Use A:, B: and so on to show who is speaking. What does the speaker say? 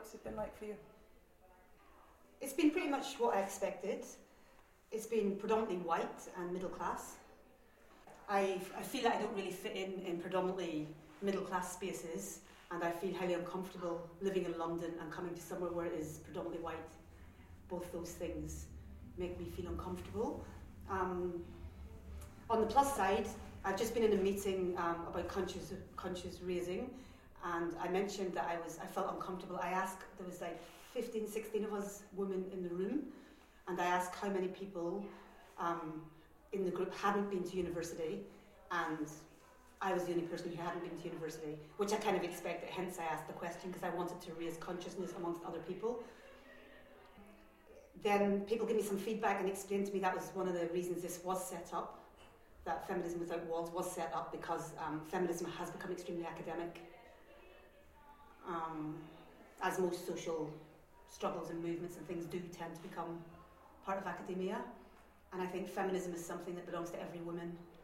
A: What's it been like for you?
B: It's been pretty much what I expected. It's been predominantly white and middle class. I feel like I don't really fit in predominantly middle class spaces, and I feel highly uncomfortable living in London and coming to somewhere where it is predominantly white. Both those things make me feel uncomfortable. On the plus side, I've just been in a meeting about conscious raising, and I mentioned that I felt uncomfortable. I asked, there was like 15, 16 of us women in the room, and I asked how many people in the group hadn't been to university, and I was the only person who hadn't been to university, which I kind of expected, hence I asked the question, because I wanted to raise consciousness amongst other people. Then people gave me some feedback and explained to me that was one of the reasons this was set up, that Feminism Without Walls was set up, because feminism has become extremely academic, as most social struggles and movements and things do tend to become part of academia. And I think feminism is something that belongs to every woman